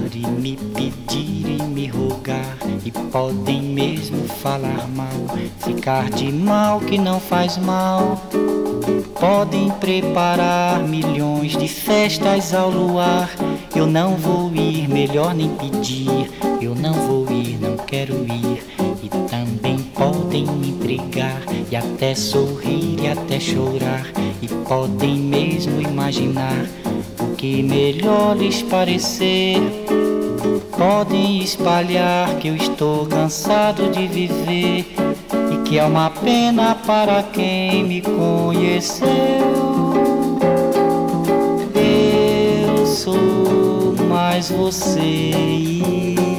e me pedir e me rogar, e podem mesmo falar mal, ficar de mal que não faz mal. Podem preparar milhões de festas ao luar, eu não vou ir, melhor nem pedir. Eu não vou ir, não quero ir. E também podem me entregar, e até sorrir e até chorar, e podem mesmo imaginar o que melhor lhes parecer. Podem espalhar que eu estou cansado de viver, e que é uma pena para quem me conheceu. Eu sou mais você e eu.